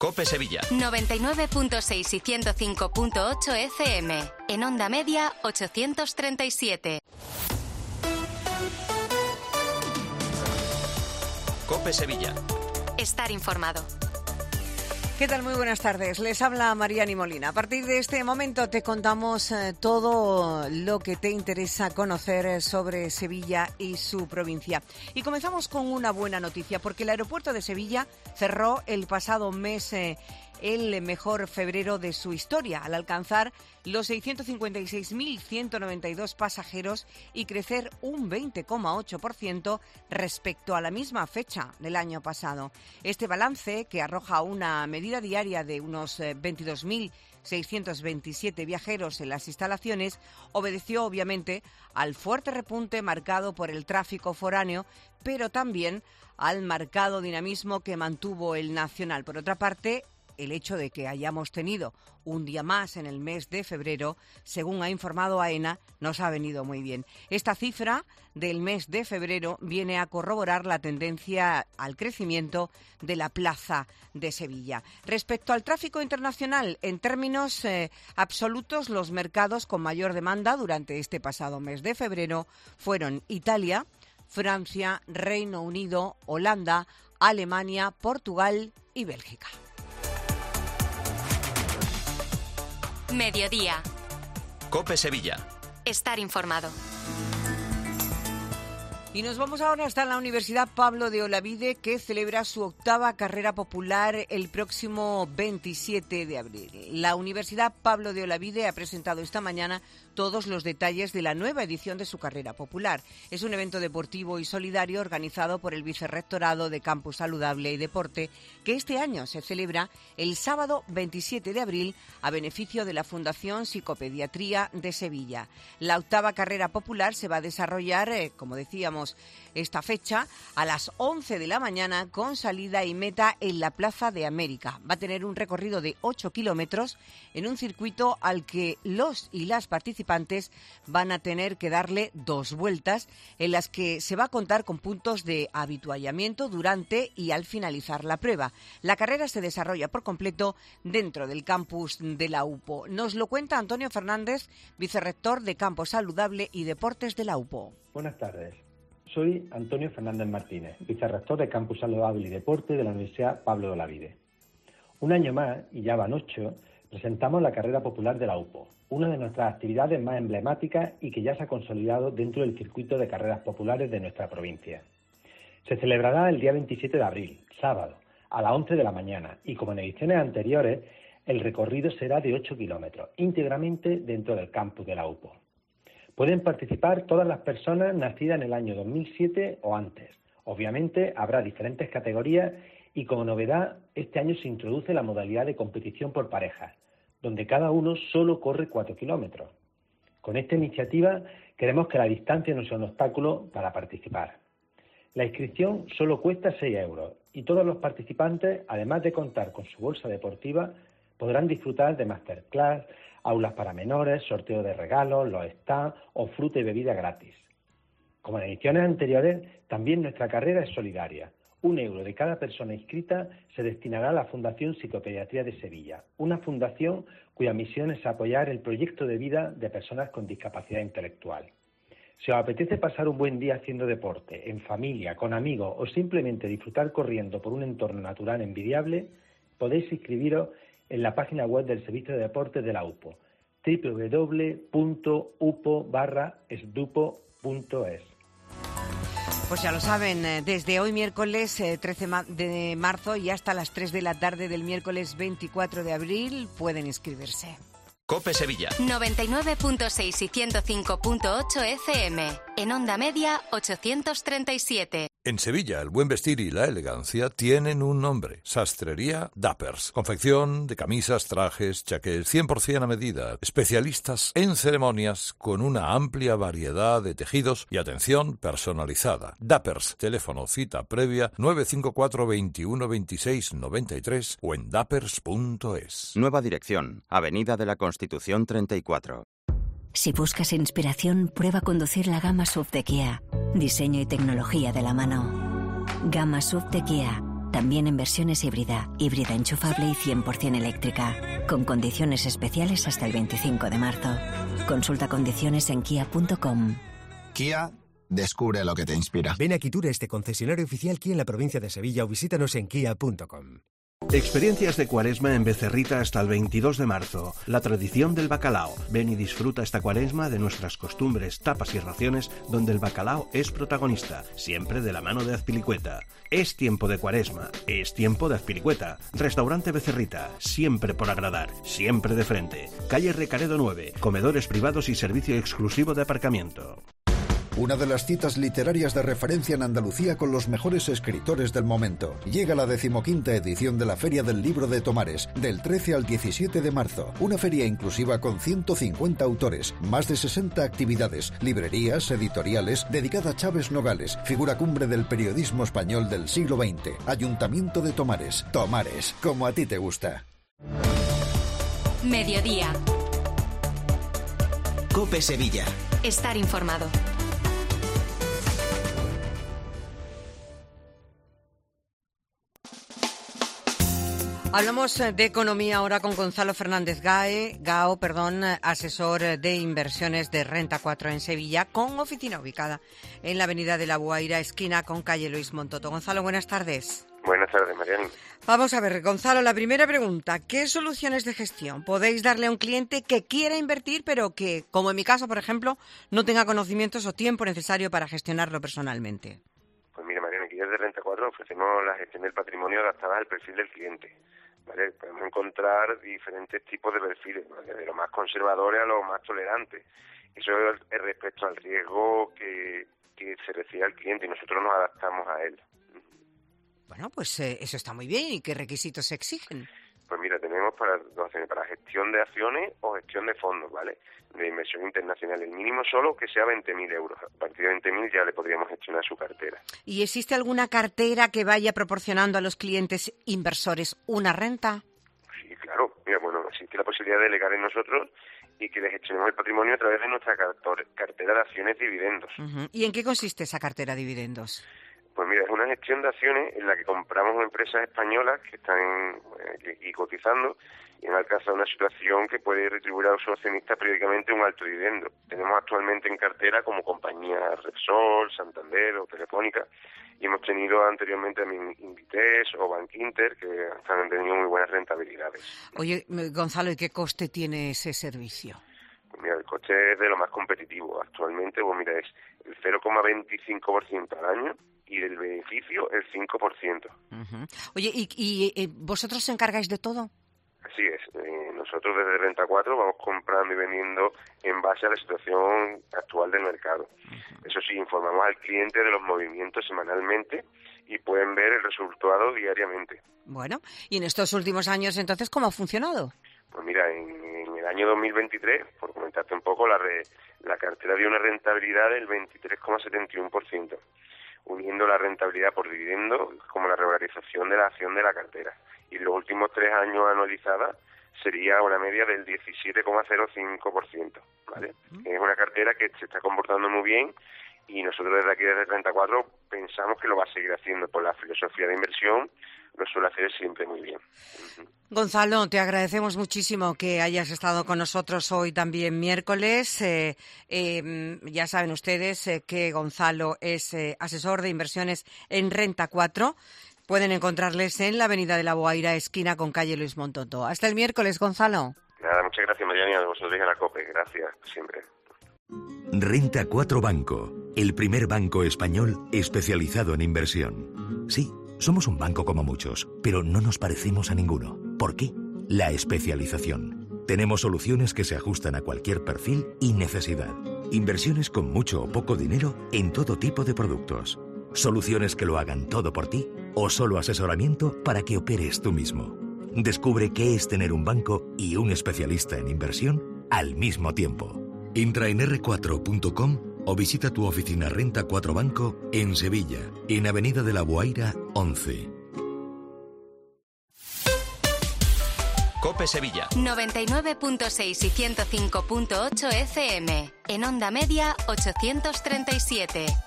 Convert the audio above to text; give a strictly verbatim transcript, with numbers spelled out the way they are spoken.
COPE Sevilla. noventa y nueve punto seis y ciento cinco punto ocho F M. En onda media ochocientos treinta y siete. COPE Sevilla. Estar informado. ¿Qué tal? Muy buenas tardes. Les habla Mariani Molina. A partir de este momento te contamos eh, todo lo que te interesa conocer sobre Sevilla y su provincia. Y comenzamos con una buena noticia, porque el aeropuerto de Sevilla cerró el pasado mes eh, el mejor febrero de su historia, al alcanzar los seiscientos cincuenta y seis mil ciento noventa y dos pasajeros y crecer un veinte coma ocho por ciento respecto a la misma fecha del año pasado. Este balance, que arroja una medida diaria de unos veintidós mil seiscientos veintisiete viajeros en las instalaciones, obedeció obviamente al fuerte repunte marcado por el tráfico foráneo, pero también al marcado dinamismo que mantuvo el nacional. Por otra parte, el hecho de que hayamos tenido un día más en el mes de febrero, según ha informado AENA, nos ha venido muy bien. Esta cifra del mes de febrero viene a corroborar la tendencia al crecimiento de la plaza de Sevilla. Respecto al tráfico internacional, en términos eh, absolutos, los mercados con mayor demanda durante este pasado mes de febrero fueron Italia, Francia, Reino Unido, Holanda, Alemania, Portugal y Bélgica. Mediodía. COPE Sevilla. Estar informado. Y nos vamos ahora hasta la Universidad Pablo de Olavide, que celebra su octava carrera popular el próximo veintisiete de abril. La Universidad Pablo de Olavide ha presentado esta mañana todos los detalles de la nueva edición de su carrera popular. Es un evento deportivo y solidario organizado por el Vicerrectorado de Campus Saludable y Deporte, que este año se celebra el sábado veintisiete de abril a beneficio de la Fundación Psicopediatría de Sevilla. La octava carrera popular se va a desarrollar, eh, como decíamos, esta fecha a las once de la mañana, con salida y meta en la Plaza de América. Va a tener un recorrido de ocho kilómetros en un circuito al que los y las participantes van a tener que darle dos vueltas, en las que se va a contar con puntos de habituallamiento durante y al finalizar la prueba. La carrera se desarrolla por completo dentro del campus de la U P O. Nos lo cuenta Antonio Fernández, vicerrector de Campo Saludable y Deportes de la U P O. Buenas tardes. Soy Antonio Fernández Martínez, vicerrector de Campus Saludable y Deporte de la Universidad Pablo de Olavide. Un año más, y ya van ocho, presentamos la carrera popular de la U P O, una de nuestras actividades más emblemáticas y que ya se ha consolidado dentro del circuito de carreras populares de nuestra provincia. Se celebrará el día veintisiete de abril, sábado, a las once de la mañana, y como en ediciones anteriores, el recorrido será de ocho kilómetros, íntegramente dentro del campus de la U P O. Pueden participar todas las personas nacidas en el año dos mil siete o antes. Obviamente habrá diferentes categorías y como novedad este año se introduce la modalidad de competición por parejas, donde cada uno solo corre cuatro kilómetros. Con esta iniciativa queremos que la distancia no sea un obstáculo para participar. La inscripción solo cuesta seis euros y todos los participantes, además de contar con su bolsa deportiva, podrán disfrutar de masterclass, aulas para menores, sorteo de regalos, los stands o fruta y bebida gratis. Como en ediciones anteriores, también nuestra carrera es solidaria. Un euro de cada persona inscrita se destinará a la Fundación Psicopediatría de Sevilla, una fundación cuya misión es apoyar el proyecto de vida de personas con discapacidad intelectual. Si os apetece pasar un buen día haciendo deporte, en familia, con amigos o simplemente disfrutar corriendo por un entorno natural envidiable, podéis inscribiros en la página web del Servicio de Deportes de la U P O, doble u doble u doble u punto u p o barra sdupo punto es. Pues ya lo saben, desde hoy miércoles trece de marzo y hasta las tres de la tarde del miércoles veinticuatro de abril pueden inscribirse. COPE Sevilla. noventa y nueve punto seis y ciento cinco punto ocho F M. En onda media ochocientos treinta y siete. En Sevilla, el buen vestir y la elegancia tienen un nombre: Sastrería Dappers. Confección de camisas, trajes, chaqués, cien por ciento a medida. Especialistas en ceremonias con una amplia variedad de tejidos y atención personalizada. Dappers. Teléfono cita previa nueve cinco cuatro, veintiuno, veintiséis, noventa y tres o en dappers punto es. Nueva dirección. Avenida de la Constitución treinta y cuatro. Si buscas inspiración, prueba conducir la gama S U V de Kia. Diseño y tecnología de la mano. Gama S U V de Kia. También en versiones híbrida, híbrida enchufable y cien por ciento eléctrica. Con condiciones especiales hasta el veinticinco de marzo. Consulta condiciones en kia punto com. Kia, descubre lo que te inspira. Ven a Quitur, este concesionario oficial Kia en la provincia de Sevilla, o visítanos en kia punto com. Experiencias de Cuaresma en Becerrita hasta el veintidós de marzo. La tradición del bacalao. Ven y disfruta esta Cuaresma de nuestras costumbres, tapas y raciones donde el bacalao es protagonista, siempre de la mano de Azpilicueta. Es tiempo de Cuaresma, es tiempo de Azpilicueta. Restaurante Becerrita, siempre por agradar, siempre de frente. Calle Recaredo nueve, comedores privados y servicio exclusivo de aparcamiento. Una de las citas literarias de referencia en Andalucía con los mejores escritores del momento. Llega la decimoquinta edición de la Feria del Libro de Tomares, del trece al diecisiete de marzo. Una feria inclusiva con ciento cincuenta autores, más de sesenta actividades, librerías, editoriales, dedicada a Chávez Nogales, figura cumbre del periodismo español del siglo veinte. Ayuntamiento de Tomares. Tomares, como a ti te gusta. Mediodía. COPE Sevilla. Estar informado. Hablamos de economía ahora con Gonzalo Fernández Gae, Gao, perdón, asesor de inversiones de Renta cuatro en Sevilla, con oficina ubicada en la avenida de la Guaira, esquina con calle Luis Montoto. Gonzalo, buenas tardes. Buenas tardes, Mariani. Vamos a ver, Gonzalo, la primera pregunta. ¿Qué soluciones de gestión podéis darle a un cliente que quiera invertir, pero que, como en mi caso, por ejemplo, no tenga conocimientos o tiempo necesario para gestionarlo personalmente? Pues mira, Mariani, aquí desde Renta cuatro ofrecemos la gestión del patrimonio adaptada al perfil del cliente. ¿Vale? Podemos encontrar diferentes tipos de perfiles, ¿vale? De lo más conservadores a lo más tolerantes. Eso es respecto al riesgo que, que se recibe al cliente y nosotros nos adaptamos a él. Bueno, pues eh, eso está muy bien. ¿Y qué requisitos se exigen? Pues mira, tenemos para dos opciones, para gestión de acciones o gestión de fondos, ¿vale? De inversión internacional. El mínimo solo que sea veinte mil euros. A partir de veinte mil ya le podríamos gestionar su cartera. ¿Y existe alguna cartera que vaya proporcionando a los clientes inversores una renta? Sí, claro. Mira, bueno, existe la posibilidad de delegar en nosotros y que le gestionemos el patrimonio a través de nuestra cartera de acciones dividendos. Uh-huh. ¿Y en qué consiste esa cartera de dividendos? Pues mira, es una gestión de acciones en la que compramos empresas españolas que están aquí cotizando y han alcanzado una situación que puede retribuir a sus accionistas periódicamente un alto dividendo. Tenemos actualmente en cartera como compañías Repsol, Santander o Telefónica y hemos tenido anteriormente también Inditex o Bankinter que han tenido muy buenas rentabilidades. Oye, Gonzalo, ¿y qué coste tiene ese servicio? Pues mira, el coste es de lo más competitivo. Actualmente, pues mira, es el cero coma veinticinco por ciento al año y del beneficio el cinco por ciento. Uh-huh. Oye, ¿y, y eh, vosotros os encargáis de todo? Así es. Eh, nosotros desde Renta cuatro vamos comprando y vendiendo en base a la situación actual del mercado. Uh-huh. Eso sí, informamos al cliente de los movimientos semanalmente y pueden ver el resultado diariamente. Bueno, ¿y en estos últimos años entonces cómo ha funcionado? Pues mira, en, en el año dos mil veintitrés, por comentarte un poco, la, re, la cartera dio una rentabilidad del veintitrés coma setenta y uno por ciento. Uniendo la rentabilidad por dividendo como la revalorización de la acción de la cartera. Y en los últimos tres años anualizada sería una media del diecisiete coma cero cinco por ciento, ¿vale? Uh-huh. Es una cartera que se está comportando muy bien y nosotros desde aquí, desde Renta cuatro, pensamos que lo va a seguir haciendo por la filosofía de inversión, lo suele hacer siempre muy bien. Uh-huh. Gonzalo, te agradecemos muchísimo que hayas estado con nosotros hoy también miércoles. Eh, eh, ya saben ustedes eh, que Gonzalo es eh, asesor de inversiones en Renta cuatro. Pueden encontrarles en la avenida de la Boaira, esquina con calle Luis Montoto. Hasta el miércoles, Gonzalo. Nada, muchas gracias, Mariana, a vosotros y a la COPE. Gracias, siempre. Renta cuatro Banco, el primer banco español especializado en inversión. Sí, somos un banco como muchos, pero no nos parecemos a ninguno. ¿Por qué? La especialización. Tenemos soluciones que se ajustan a cualquier perfil y necesidad. Inversiones con mucho o poco dinero en todo tipo de productos. Soluciones que lo hagan todo por ti o solo asesoramiento para que operes tú mismo. Descubre qué es tener un banco y un especialista en inversión al mismo tiempo. Entra en erre cuatro punto com o visita tu oficina Renta cuatro Banco en Sevilla, en Avenida de la Boaira once. COPE Sevilla. noventa y nueve punto seis y ciento cinco punto ocho F M. En onda media ochocientos treinta y siete.